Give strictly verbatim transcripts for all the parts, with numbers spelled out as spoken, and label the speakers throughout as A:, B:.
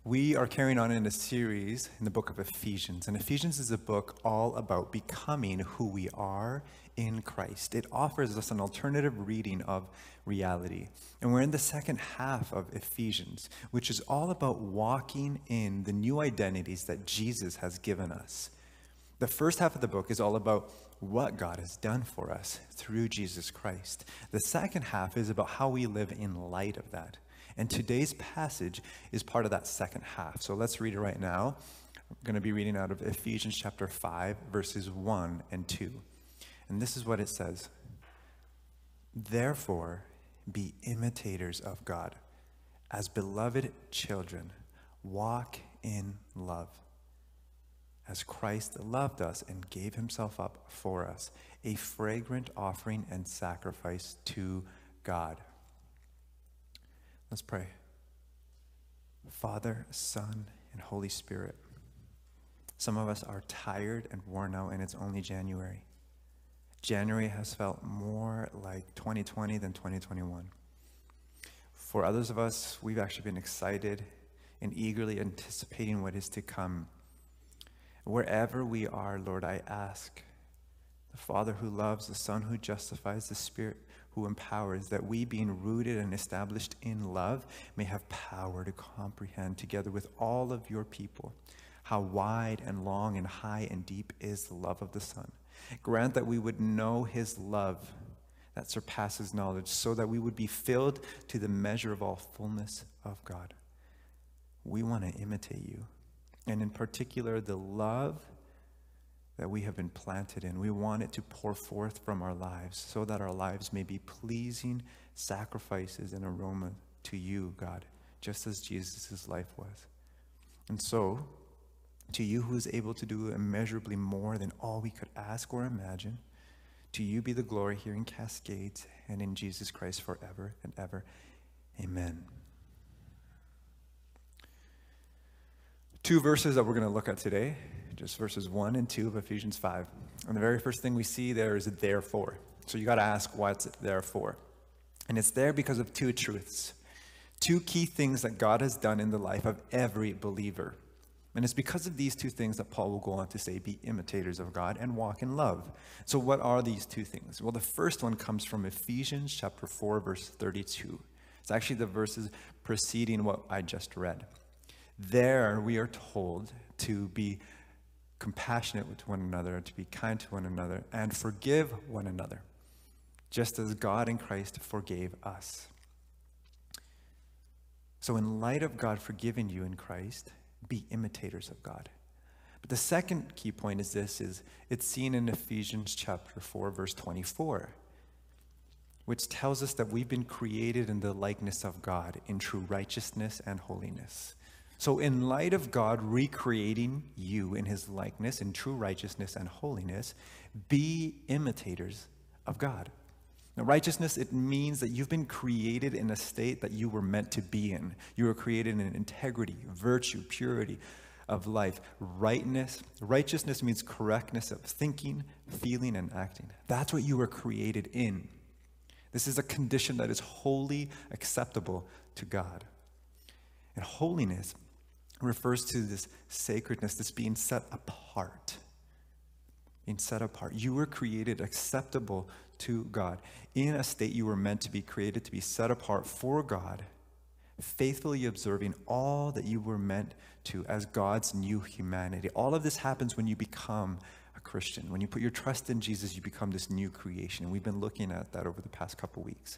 A: We are carrying on in a series in the book of Ephesians, and Ephesians is a book all about becoming who we are in Christ. It offers us an alternative reading of reality. And we're in the second half of Ephesians, which is all about walking in the new identities that Jesus has given us. The first half of the book is all about what God has done for us through Jesus Christ. The second half is about how we live in light of that. And today's passage is part of that second half. So let's read it right now. I'm going to be reading out of Ephesians chapter five, verses one and two. And this is what it says. Therefore, be imitators of God. As beloved children, walk in love. As Christ loved us and gave himself up for us, a fragrant offering and sacrifice to God. Let's pray. Father, Son, and Holy Spirit. Some of us are tired and worn out, and it's only January. January has felt more like twenty twenty than twenty twenty-one. For others of us, we've actually been excited and eagerly anticipating what is to come. Wherever we are, Lord, I ask the Father who loves, the Son who justifies, the Spirit who empowers, that we, being rooted and established in love, may have power to comprehend together with all of your people how wide and long and high and deep is the love of the Son. Grant that we would know his love that surpasses knowledge, so that we would be filled to the measure of all fullness of God. We want to imitate you, and in particular the love that we have been planted in. We want it to pour forth from our lives so that our lives may be pleasing sacrifices and aroma to you, God, just as Jesus' life was. And so, to you who is able to do immeasurably more than all we could ask or imagine, to you be the glory here in Cascades and in Jesus Christ forever and ever. Amen. Two verses that we're going to look at today, just verses one and two of Ephesians five. And the very first thing we see there is therefore. So you got to ask, what's it there for? And it's there because of two truths, two key things that God has done in the life of every believer. And it's because of these two things that Paul will go on to say, be imitators of God and walk in love. So what are these two things? Well, the first one comes from Ephesians chapter four, verse thirty-two. It's actually the verses preceding what I just read. There we are told to be compassionate with one another, to be kind to one another, and forgive one another, just as God in Christ forgave us. So in light of God forgiving you in Christ, be imitators of God. But the second key point is this, is it's seen in Ephesians chapter four, verse twenty-four, which tells us that we've been created in the likeness of God in true righteousness and holiness. So in light of God recreating you in his likeness in true righteousness and holiness, be imitators of God. Now, righteousness, it means that you've been created in a state that you were meant to be in. You were created in integrity, virtue, purity of life. Rightness, righteousness means correctness of thinking, feeling, and acting. That's what you were created in. This is a condition that is wholly acceptable to God. And holiness refers to this sacredness, this being set apart. Being set apart. You were created acceptable to God. In a state you were meant to be created to be set apart for God, faithfully observing all that you were meant to as God's new humanity. All of this happens when you become a Christian. When you put your trust in Jesus, you become this new creation. And we've been looking at that over the past couple weeks.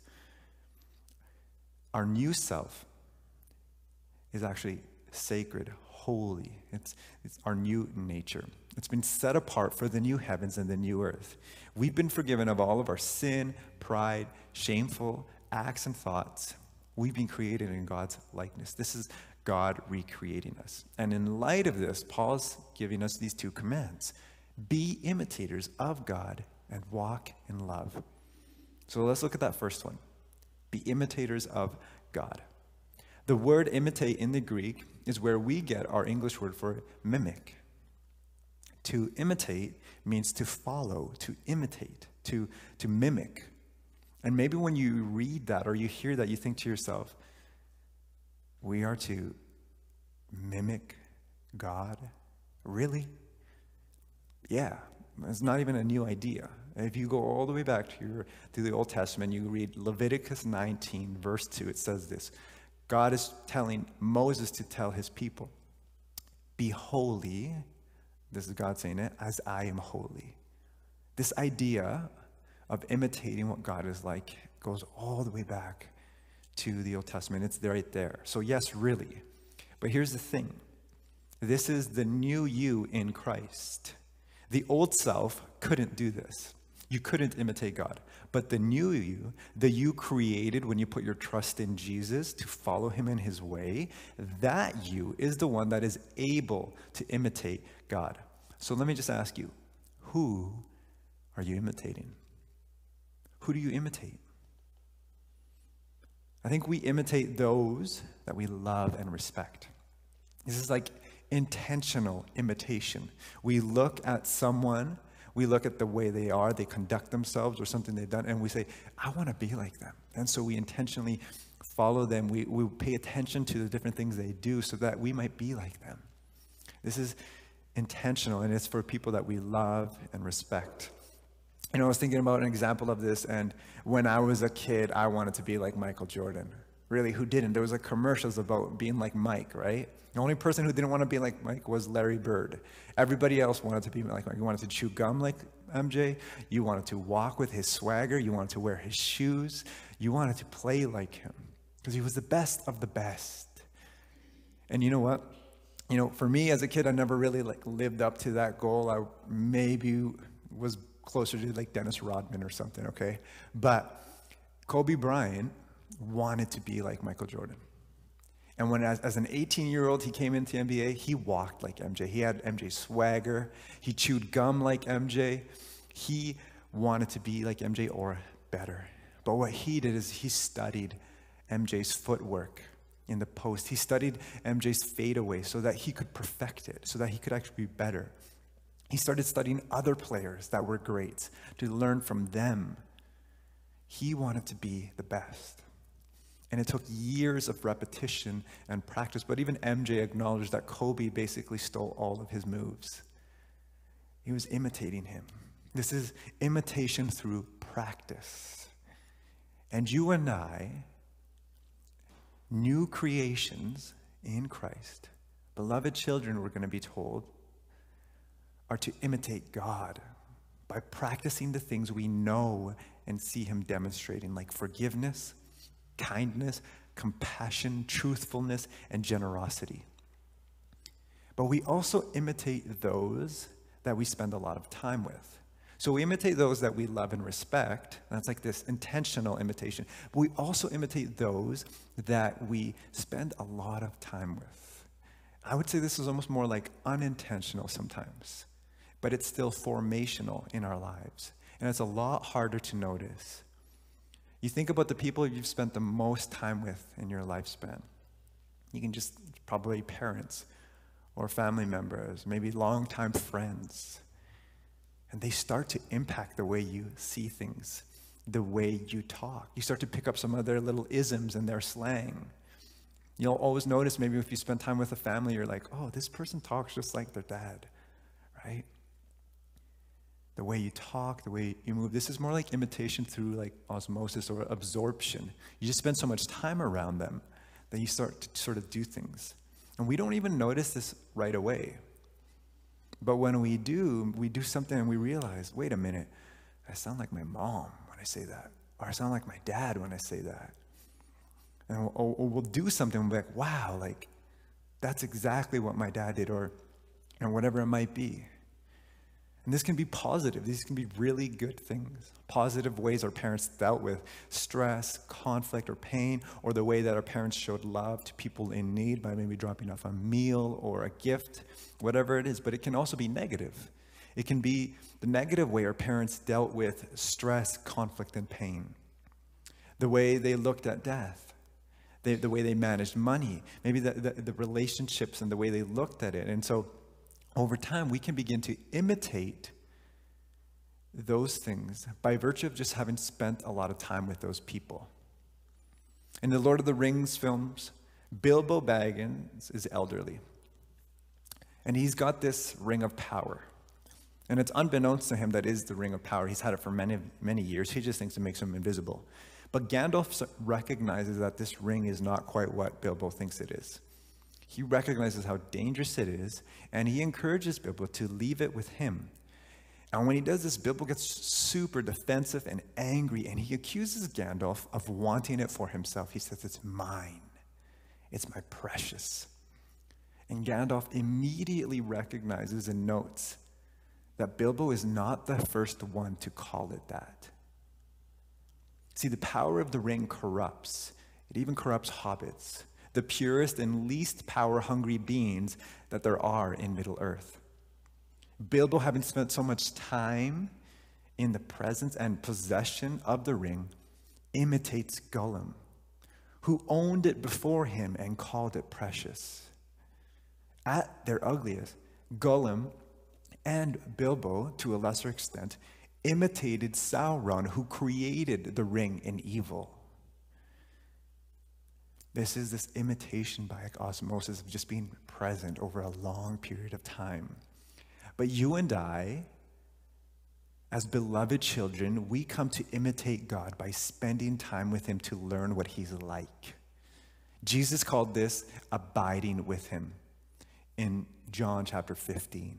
A: Our new self is actually sacred, holy. It's, it's our new nature. It's been set apart for the new heavens and the new earth. We've been forgiven of all of our sin, pride, shameful acts and thoughts. We've been created in God's likeness. This is God recreating us. And in light of this, Paul's giving us these two commands. Be imitators of God and walk in love. So let's look at that first one. Be imitators of God. The word imitate in the Greek is where we get our English word for mimic. To imitate means to follow, to imitate, to, to mimic. And maybe when you read that or you hear that, you think to yourself, we are to mimic God? Really? Yeah, it's not even a new idea. If you go all the way back to, your, to the Old Testament, you read Leviticus nineteen, verse two, it says this. God is telling Moses to tell his people, be holy, this is God saying it, as I am holy. This idea of imitating what God is like goes all the way back to the Old Testament. It's right there. So yes, really. But here's the thing. This is the new you in Christ. The old self couldn't do this. You couldn't imitate God. But the new you, the you created when you put your trust in Jesus to follow him in his way, that you is the one that is able to imitate God. So let me just ask you, who are you imitating? Who do you imitate? I think we imitate those that we love and respect. This is like intentional imitation. We look at someone, we look at the way they are, they conduct themselves or something they've done, and we say, I want to be like them. And so we intentionally follow them. We, we pay attention to the different things they do so that we might be like them. This is intentional, and it's for people that we love and respect. You know, I was thinking about an example of this, and when I was a kid, I wanted to be like Michael Jordan. Really, who didn't? There was like commercials about being like Mike, right? The only person who didn't want to be like Mike was Larry Bird. Everybody else wanted to be like Mike. You wanted to chew gum like M J. You wanted to walk with his swagger. You wanted to wear his shoes. You wanted to play like him because he was the best of the best. And you know what? You know, for me as a kid, I never really like lived up to that goal. I maybe was closer to like Dennis Rodman or something, okay? But Kobe Bryant wanted to be like Michael Jordan. And when as, as an eighteen-year-old he came into N B A, he walked like M J. He had M J's swagger. He chewed gum like M J. He wanted to be like M J or better. But what he did is he studied M J's footwork in the post. He studied M J's fadeaway so that he could perfect it, so that he could actually be better. He started studying other players that were great to learn from them. He wanted to be the best. And it took years of repetition and practice, but even M J acknowledged that Kobe basically stole all of his moves. He was imitating him. This is imitation through practice. And you and I, new creations in Christ, beloved children, we're going to be told, are to imitate God by practicing the things we know and see him demonstrating, like forgiveness, kindness, compassion, truthfulness, and generosity. But we also imitate those that we spend a lot of time with. So we imitate those that we love and respect. That's like this intentional imitation. But we also imitate those that we spend a lot of time with. I would say this is almost more like unintentional sometimes, but it's still formational in our lives. And it's a lot harder to notice. You think about the people you've spent the most time with in your lifespan. You can just, probably parents or family members, maybe longtime friends. And they start to impact the way you see things, the way you talk. You start to pick up some of their little isms and their slang. You'll always notice, maybe if you spend time with a family, you're like, oh, this person talks just like their dad, right? The way you talk, the way you move. This is more like imitation through like osmosis or absorption. You just spend so much time around them that you start to sort of do things. And we don't even notice this right away. But when we do, we do something and we realize, wait a minute, I sound like my mom when I say that. Or I sound like my dad when I say that. And we'll, or, or we'll do something and we'll be like, wow, like that's exactly what my dad did, or, or whatever it might be. And this can be positive. These can be really good things. Positive ways our parents dealt with stress, conflict, or pain, or the way that our parents showed love to people in need by maybe dropping off a meal or a gift, whatever it is. But it can also be negative. It can be the negative way our parents dealt with stress, conflict, and pain. The way they looked at death. They, the way they managed money. Maybe the, the, the relationships and the way they looked at it. And so over time, we can begin to imitate those things by virtue of just having spent a lot of time with those people. In the Lord of the Rings films, Bilbo Baggins is elderly, and he's got this ring of power. And it's unbeknownst to him that is the ring of power. He's had it for many, many years. He just thinks it makes him invisible. But Gandalf recognizes that this ring is not quite what Bilbo thinks it is. He recognizes how dangerous it is, and he encourages Bilbo to leave it with him. And when he does this, Bilbo gets super defensive and angry, and he accuses Gandalf of wanting it for himself. He says, "It's mine. It's my precious." And Gandalf immediately recognizes and notes that Bilbo is not the first one to call it that. See, the power of the ring corrupts. It even corrupts hobbits, the purest and least power-hungry beings that there are in Middle-earth. Bilbo, having spent so much time in the presence and possession of the ring, imitates Gollum, who owned it before him and called it precious. At their ugliest, Gollum and Bilbo, to a lesser extent, imitated Sauron, who created the ring in evil. This is this imitation by osmosis of just being present over a long period of time. But you and I, as beloved children, we come to imitate God by spending time with him to learn what he's like. Jesus called this abiding with him in John chapter fifteen.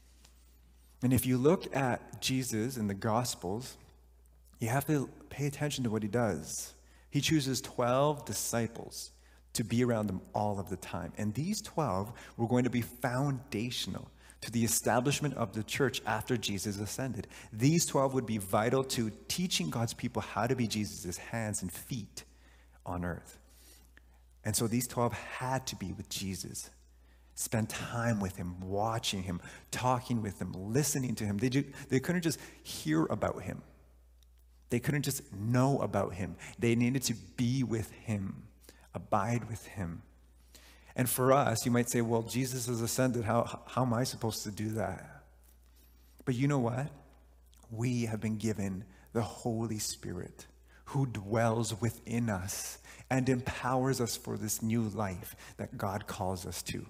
A: And if you look at Jesus in the Gospels, you have to pay attention to what he does. He chooses twelve disciples to be around him all of the time. And these twelve were going to be foundational to the establishment of the church after Jesus ascended. These twelve would be vital to teaching God's people how to be Jesus' hands and feet on earth. And so these twelve had to be with Jesus. Spend time with him, watching him, talking with him, listening to him. They, do, they couldn't just hear about him. They couldn't just know about him. They needed to be with him, abide with him. And for us, you might say, well, Jesus has ascended. How, how am I supposed to do that? But you know what? We have been given the Holy Spirit, who dwells within us and empowers us for this new life that God calls us to.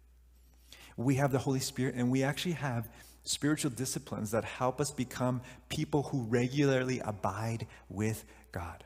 A: We have the Holy Spirit, and we actually have spiritual disciplines that help us become people who regularly abide with God.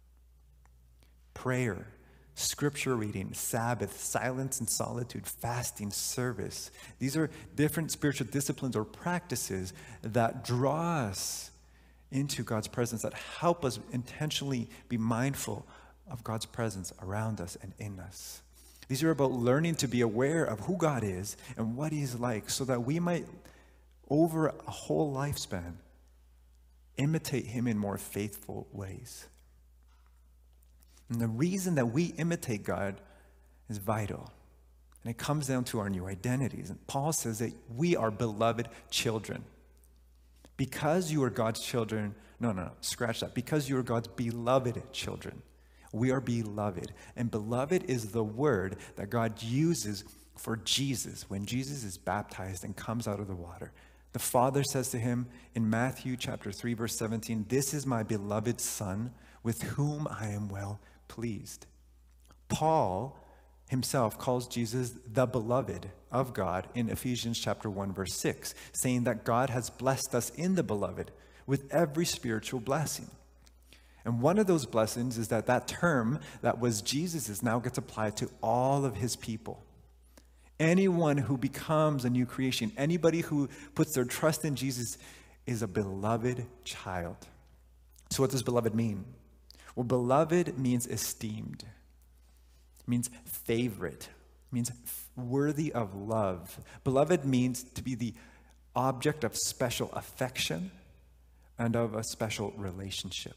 A: Prayer, scripture reading, Sabbath, silence and solitude, fasting, service. These are different spiritual disciplines or practices that draw us into God's presence, that help us intentionally be mindful of God's presence around us and in us. These are about learning to be aware of who God is and what he's like, so that we might, over a whole lifespan, imitate him in more faithful ways. And the reason that we imitate God is vital. And it comes down to our new identities. And Paul says that we are beloved children. Because you are God's children, no, no, no, scratch that. Because you are God's beloved children. We are beloved. And beloved is the word that God uses for Jesus when Jesus is baptized and comes out of the water. The Father says to him in Matthew chapter three, verse seventeen, "This is my beloved Son, with whom I am well pleased." Paul himself calls Jesus the beloved of God in Ephesians chapter one, verse six, saying that God has blessed us in the beloved with every spiritual blessing. And one of those blessings is that that term that was Jesus's now gets applied to all of his people. Anyone who becomes a new creation, anybody who puts their trust in Jesus is a beloved child. So what does beloved mean? Well, beloved means esteemed, means favorite, means worthy of love. Beloved means to be the object of special affection and of a special relationship.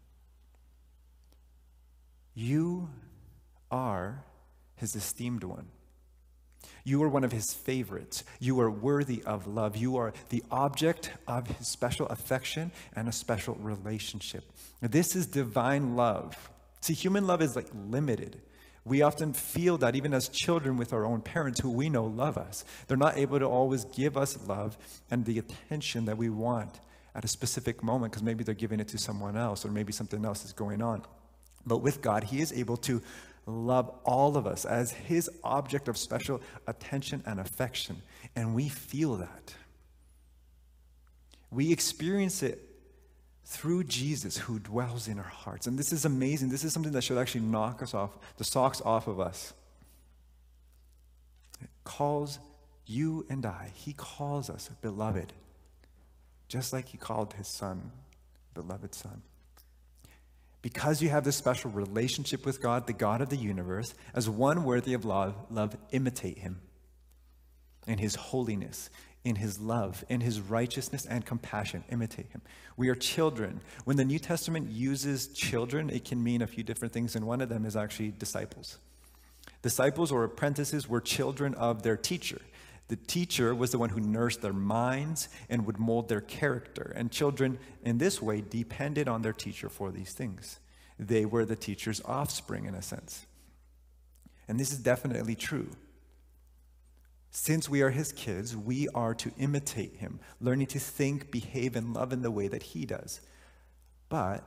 A: You are his esteemed one. You are one of his favorites. You are worthy of love. You are the object of his special affection and a special relationship. This is divine love. See, human love is like limited. We often feel that even as children with our own parents who we know love us. They're not able to always give us love and the attention that we want at a specific moment, because maybe they're giving it to someone else or maybe something else is going on. But with God, he is able to love all of us as his object of special attention and affection. And we feel that. We experience it through Jesus who dwells in our hearts. And this is amazing. This is something that should actually knock us off, the socks off of us. It calls you and I, he calls us beloved, just like he called his son, beloved son. Because you have this special relationship with God, the God of the universe, as one worthy of love, love, imitate him in his holiness, in his love, in his righteousness and compassion. Imitate him. We are children. When the New Testament uses children, it can mean a few different things, and one of them is actually disciples. Disciples or apprentices were children of their teacher. The teacher was the one who nursed their minds and would mold their character. And children, in this way, depended on their teacher for these things. They were the teacher's offspring, in a sense. And this is definitely true. Since we are his kids, we are to imitate him, learning to think, behave, and love in the way that he does. But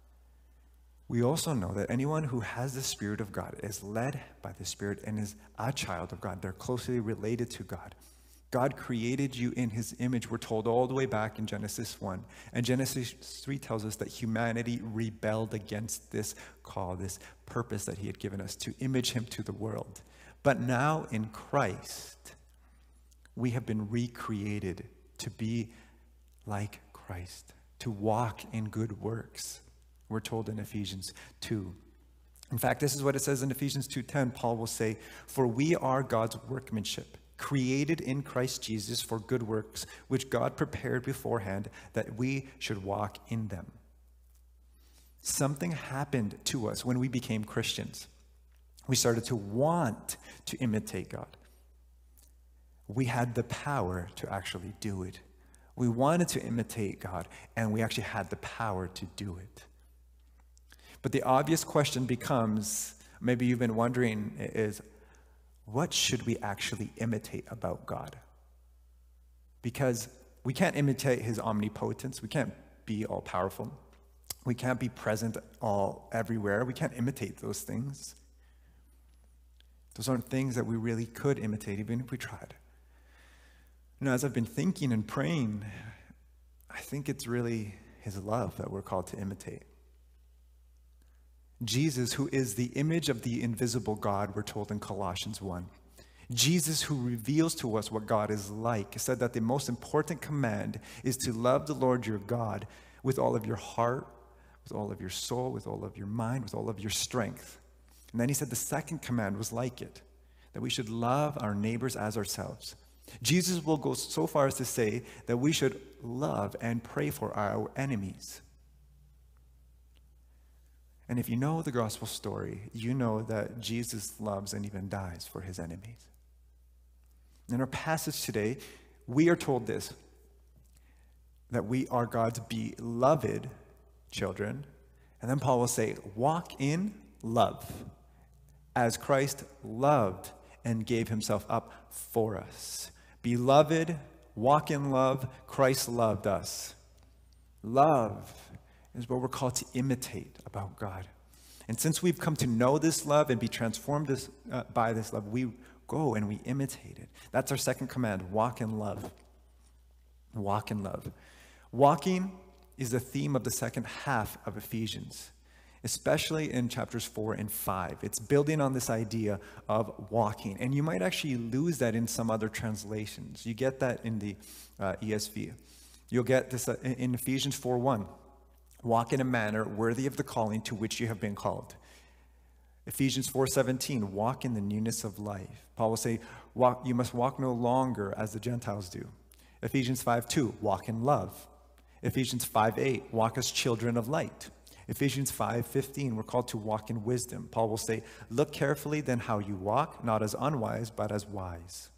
A: we also know that anyone who has the Spirit of God is led by the Spirit and is a child of God. They're closely related to God. God created you in his image. We're told all the way back in Genesis one. And Genesis three tells us that humanity rebelled against this call, this purpose that he had given us to image him to the world. But now in Christ, we have been recreated to be like Christ, to walk in good works. We're told in Ephesians two. In fact, this is what it says in Ephesians two ten. Paul will say, "For we are God's workmanship, created in Christ Jesus for good works, which God prepared beforehand that we should walk in them." Something happened to us when we became Christians. We started to want to imitate God. We had the power to actually do it. We wanted to imitate God, and we actually had the power to do it. But the obvious question becomes, maybe you've been wondering, is what should we actually imitate about God? Because we can't imitate his omnipotence. We can't be all powerful. We can't be present all everywhere. We can't imitate those things. Those aren't things that we really could imitate, even if we tried. You know, as I've been thinking and praying, I think it's really his love that we're called to imitate. Jesus, who is the image of the invisible God, we're told in Colossians one. Jesus, who reveals to us what God is like, said that the most important command is to love the Lord your God with all of your heart, with all of your soul, with all of your mind, with all of your strength. And then he said the second command was like it, that we should love our neighbors as ourselves. Jesus will go so far as to say that we should love and pray for our enemies. And if you know the gospel story, you know that Jesus loves and even dies for his enemies. In our passage today, we are told this, that we are God's beloved children. And then Paul will say, walk in love, as Christ loved and gave himself up for us. Beloved, walk in love, Christ loved us. Love is what we're called to imitate about God. And since we've come to know this love and be transformed this, uh, by this love, we go and we imitate it. That's our second command, walk in love. Walk in love. Walking is the theme of the second half of Ephesians, especially in chapters four and five. It's building on this idea of walking. And you might actually lose that in some other translations. You get that in the uh, E S V. You'll get this uh, in Ephesians four one. Walk in a manner worthy of the calling to which you have been called. Ephesians four seventeen, walk in the newness of life. Paul will say, walk, you must walk no longer as the Gentiles do. Ephesians five two, walk in love. Ephesians five eight, walk as children of light. Ephesians five fifteen, we're called to walk in wisdom. Paul will say, look carefully then how you walk, not as unwise, but as wise.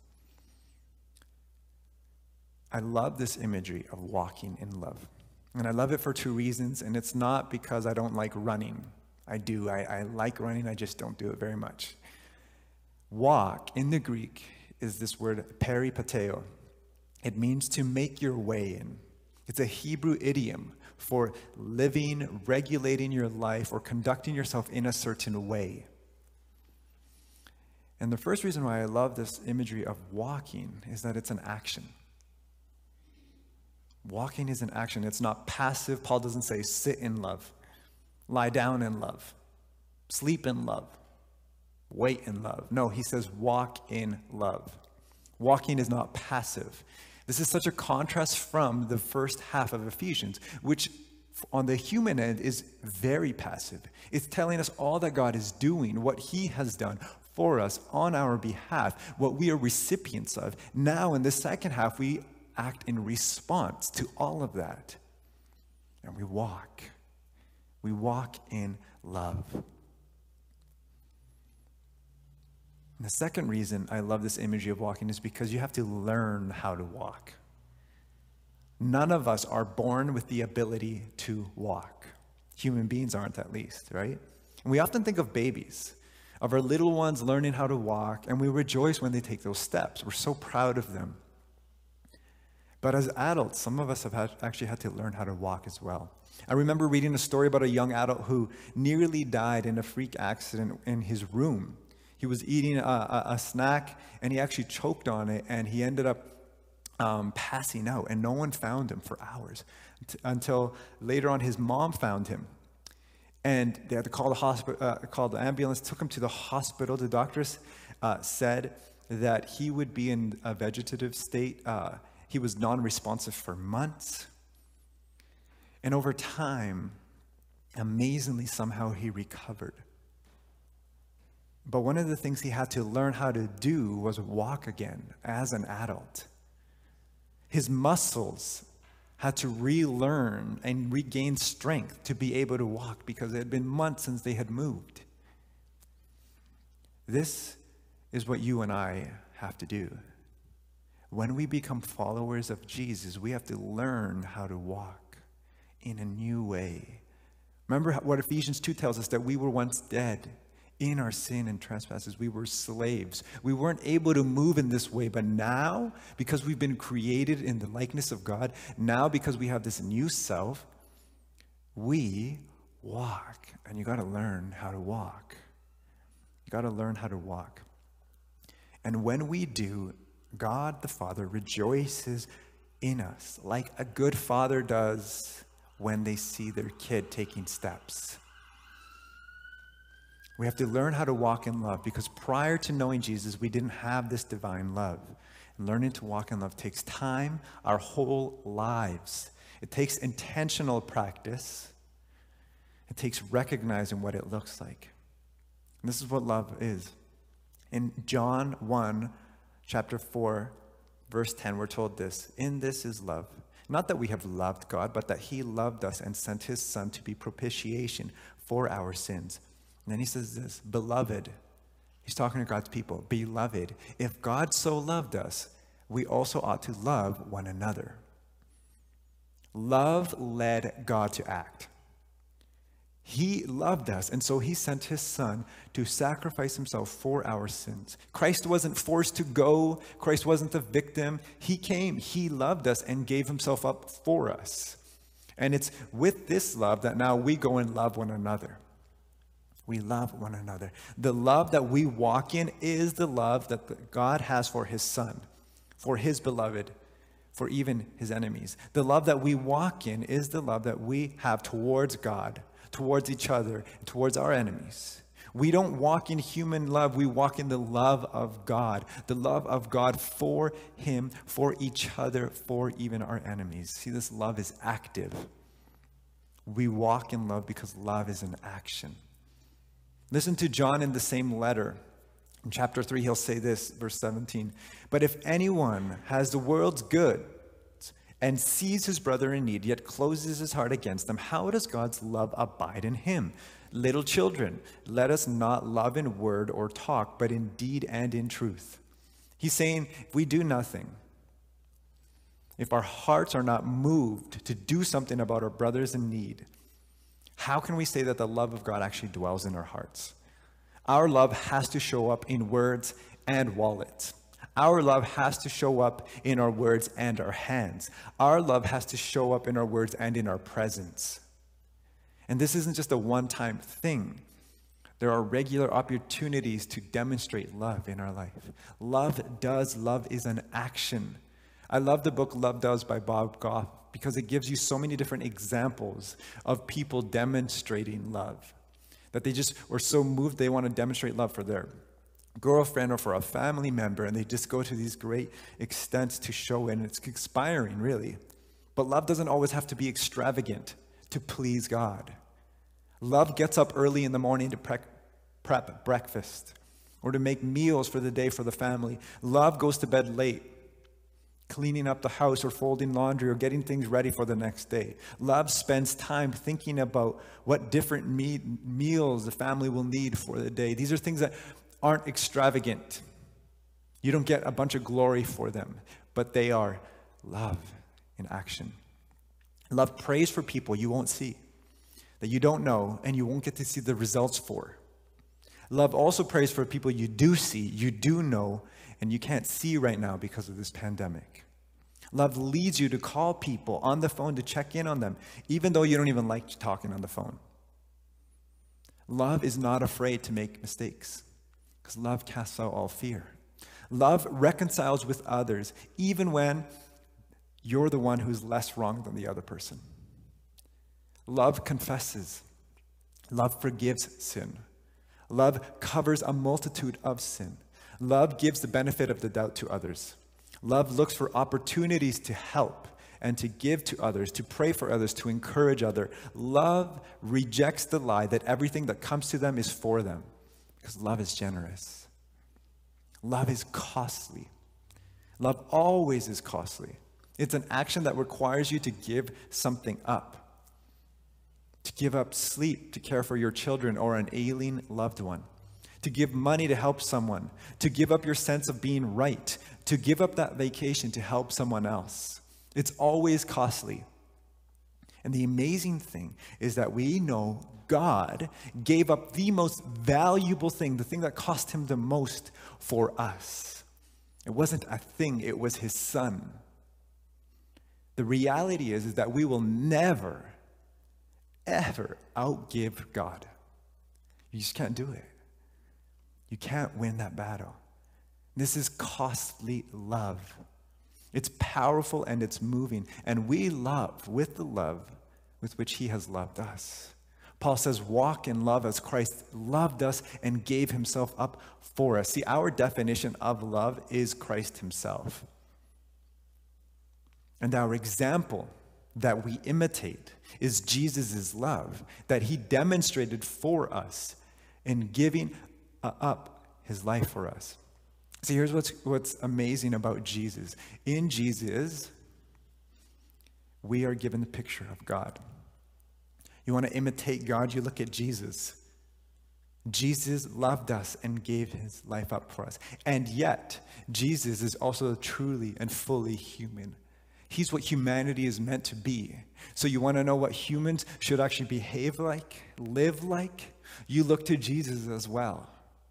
A: I love this imagery of walking in love. And I love it for two reasons, and it's not because I don't like running. I do. I, I like running, I just don't do it very much. Walk, in the Greek, is this word peripateo. It means to make your way in. It's a Hebrew idiom for living, regulating your life, or conducting yourself in a certain way. And the first reason why I love this imagery of walking is that it's an action. Walking is an action. It's not passive. Paul doesn't say sit in love, lie down in love, sleep in love, wait in love. No, he says walk in love. Walking is not passive. This is such a contrast from the first half of Ephesians, which on the human end is very passive. It's telling us all that God is doing, what he has done for us on our behalf, what we are recipients of. Now in the second half, we act in response to all of that. And we walk. We walk in love. And the second reason I love this imagery of walking is because you have to learn how to walk. None of us are born with the ability to walk. Human beings aren't, at least, right? And we often think of babies, of our little ones learning how to walk, and we rejoice when they take those steps. We're so proud of them. But as adults, some of us have had, actually had to learn how to walk as well. I remember reading a story about a young adult who nearly died in a freak accident in his room. He was eating a, a, a snack, and he actually choked on it, and he ended up um, passing out, and no one found him for hours t- until later on his mom found him. And they had to call the hospital, uh, call the ambulance, took him to the hospital. The doctors uh, said that he would be in a vegetative state. Uh, he was non-responsive for months. And over time, amazingly, somehow he recovered. But one of the things he had to learn how to do was walk again as an adult. His muscles had to relearn and regain strength to be able to walk because it had been months since they had moved. This is what you and I have to do. When we become followers of Jesus, we have to learn how to walk in a new way. Remember what Ephesians two tells us, that we were once dead in our sin and trespasses. We were slaves. We weren't able to move in this way, but now, because we've been created in the likeness of God, now because we have this new self, we walk. And you got to learn how to walk. You got to learn how to walk. And when we do, God the Father rejoices in us like a good father does when they see their kid taking steps. We have to learn how to walk in love, because prior to knowing Jesus, we didn't have this divine love. And learning to walk in love takes time, our whole lives. It takes intentional practice. It takes recognizing what it looks like. And this is what love is. In John one, chapter four, verse ten, we're told this: in this is love. Not that we have loved God, but that he loved us and sent his Son to be propitiation for our sins. And then he says this: beloved, he's talking to God's people, beloved, if God so loved us, we also ought to love one another. Love led God to act. He loved us, and so he sent his Son to sacrifice himself for our sins. Christ wasn't forced to go. Christ wasn't the victim. He came, he loved us and gave himself up for us. And it's with this love that now we go and love one another. We love one another. The love that we walk in is the love that God has for his Son, for his beloved, for even his enemies. The love that we walk in is the love that we have towards God, towards each other, and towards our enemies. We don't walk in human love. We walk in the love of God, the love of God for him, for each other, for even our enemies. See, this love is active. We walk in love because love is an action. Listen to John in the same letter. In chapter three, he'll say this, verse seventeen. But if anyone has the world's goods and sees his brother in need, yet closes his heart against them, how does God's love abide in him? Little children, let us not love in word or talk, but in deed and in truth. He's saying, if we do nothing, if our hearts are not moved to do something about our brothers in need, how can we say that the love of God actually dwells in our hearts? Our love has to show up in words and wallets. Our love has to show up in our words and our hands. Our love has to show up in our words and in our presence. And this isn't just a one-time thing. There are regular opportunities to demonstrate love in our life. Love does. Love is an action. I love the book Love Does by Bob Goff because it gives you so many different examples of people demonstrating love. That they just were so moved they want to demonstrate love for their girlfriend or for a family member, and they just go to these great extents to show it, and it's inspiring, really. But love doesn't always have to be extravagant to please God. Love gets up early in the morning to prep, prep breakfast or to make meals for the day for the family. Love goes to bed late, cleaning up the house or folding laundry or getting things ready for the next day. Love spends time thinking about what different me- meals the family will need for the day. These are things that aren't extravagant. You don't get a bunch of glory for them, but they are love in action. Love prays for people you won't see, that you don't know, and you won't get to see the results for. Love also prays for people you do see, you do know, and you can't see right now because of this pandemic. Love leads you to call people on the phone to check in on them, even though you don't even like talking on the phone. Love is not afraid to make mistakes, because love casts out all fear. Love reconciles with others, even when you're the one who's less wrong than the other person. Love confesses. Love forgives sin. Love covers a multitude of sin. Love gives the benefit of the doubt to others. Love looks for opportunities to help and to give to others, to pray for others, to encourage others. Love rejects the lie that everything that comes to them is for them, because love is generous. Love is costly. Love always is costly. It's an action that requires you to give something up. To give up sleep to care for your children or an ailing loved one. To give money to help someone. To give up your sense of being right. To give up that vacation to help someone else. It's always costly. And the amazing thing is that we know God gave up the most valuable thing, the thing that cost him the most for us. It wasn't a thing, it was his son. The reality is, is that we will never, ever outgive God. You just can't do it. You can't win that battle. This is costly love. It's powerful and it's moving. And we love with the love with which he has loved us. Paul says, walk in love as Christ loved us and gave himself up for us. See, our definition of love is Christ himself. And our example that we imitate is Jesus' love that he demonstrated for us in giving uh, up his life for us. See, here's what's, what's amazing about Jesus. In Jesus, we are given the picture of God. You want to imitate God, you look at Jesus. Jesus loved us and gave his life up for us. And yet, Jesus is also truly and fully human. He's what humanity is meant to be. So you want to know what humans should actually behave like, live like? You look to Jesus as well.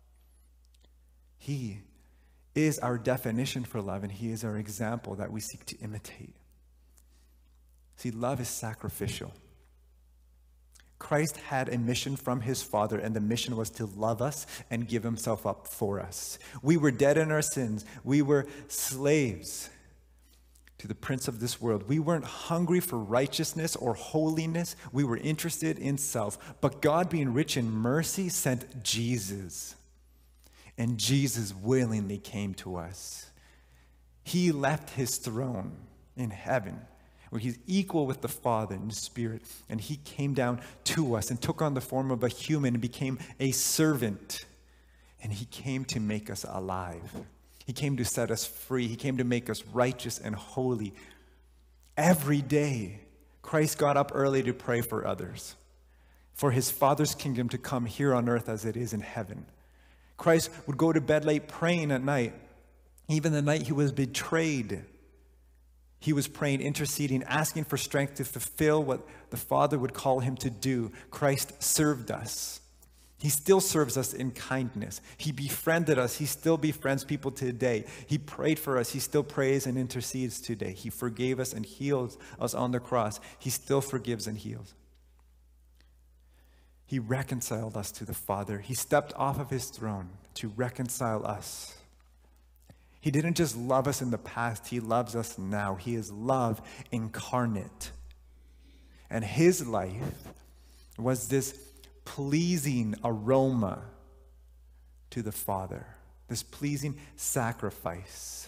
A: He is our definition for love, and he is our example that we seek to imitate. See, love is sacrificial. Christ had a mission from his Father, and the mission was to love us and give himself up for us. We were dead in our sins. We were slaves to the prince of this world. We weren't hungry for righteousness or holiness. We were interested in self. But God, being rich in mercy, sent Jesus. And Jesus willingly came to us. He left his throne in heaven, where he's equal with the Father in the Spirit, and he came down to us and took on the form of a human and became a servant. And he came to make us alive. He came to set us free. He came to make us righteous and holy. Every day, Christ got up early to pray for others, for his Father's kingdom to come here on earth as it is in heaven. Christ would go to bed late praying at night. Even the night he was betrayed, he was praying, interceding, asking for strength to fulfill what the Father would call him to do. Christ served us. He still serves us in kindness. He befriended us. He still befriends people today. He prayed for us. He still prays and intercedes today. He forgave us and healed us on the cross. He still forgives and heals. He reconciled us to the Father. He stepped off of his throne to reconcile us. He didn't just love us in the past, he loves us now. He is love incarnate. And his life was this pleasing aroma to the Father, this pleasing sacrifice.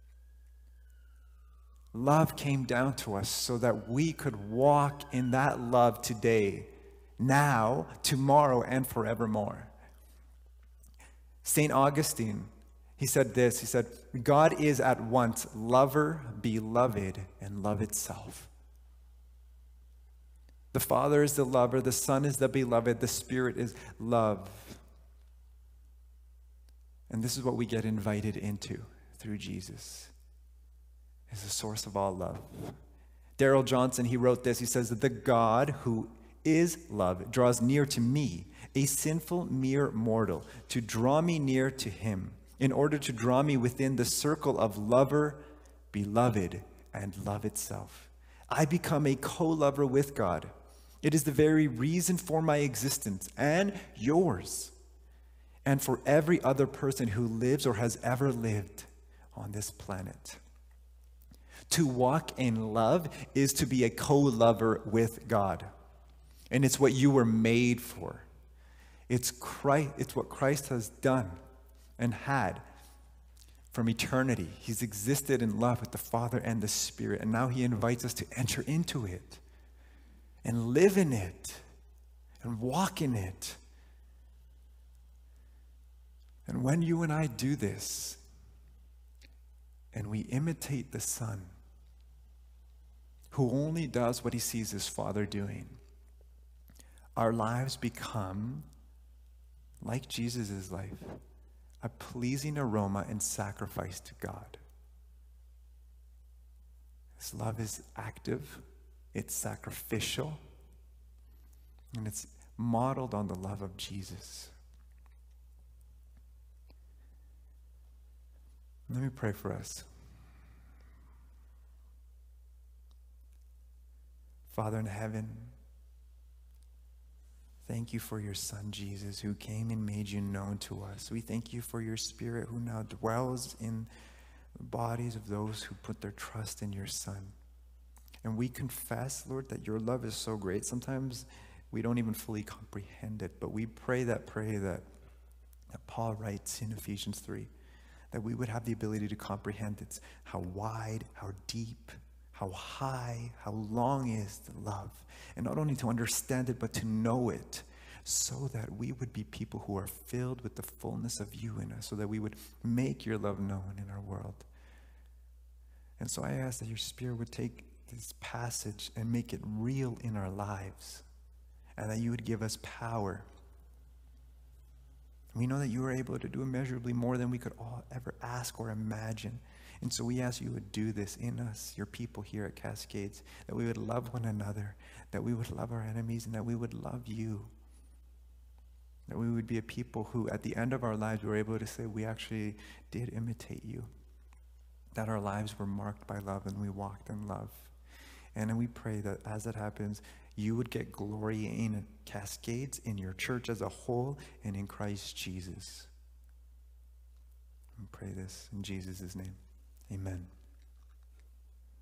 A: Love came down to us so that we could walk in that love today, now, tomorrow, and forevermore. Saint Augustine, he said this, he said, God is at once lover, beloved, and love itself. The Father is the lover, the Son is the beloved, the Spirit is love. And this is what we get invited into through Jesus. Is the source of all love. Darrell Johnson, he wrote this, he says that the God who is love draws near to me, a sinful mere mortal, to draw me near to him, in order to draw me within the circle of lover, beloved, and love itself. I become a co-lover with God. It is the very reason for my existence and yours, and for every other person who lives or has ever lived on this planet. To walk in love is to be a co-lover with God. And it's what you were made for. It's Christ, it's what Christ has done and had from eternity. He's existed in love with the Father and the Spirit, and now he invites us to enter into it and live in it and walk in it. And when you and I do this, and we imitate the Son, who only does what he sees his Father doing, our lives become, like Jesus' life, a pleasing aroma and sacrifice to God. His love is active, it's sacrificial, and it's modeled on the love of Jesus. Let me pray for us. Father in heaven, thank you for your Son, Jesus, who came and made you known to us. We thank you for your Spirit who now dwells in the bodies of those who put their trust in your Son. And we confess, Lord, that your love is so great. Sometimes we don't even fully comprehend it, but we pray that prayer that, that Paul writes in Ephesians three, that we would have the ability to comprehend it's how wide, how deep, how high, how long is the love. And not only to understand it, but to know it, so that we would be people who are filled with the fullness of you in us, so that we would make your love known in our world. And so I ask that your Spirit would take this passage and make it real in our lives, and that you would give us power. We know that you are able to do immeasurably more than we could all ever ask or imagine. And so we ask you would do this in us, your people here at Cascades, that we would love one another, that we would love our enemies, and that we would love you. That we would be a people who, at the end of our lives, we were able to say we actually did imitate you. That our lives were marked by love and we walked in love. And then we pray that as that happens, you would get glory in Cascades, in your church as a whole, and in Christ Jesus. We pray this in Jesus' name. Amen.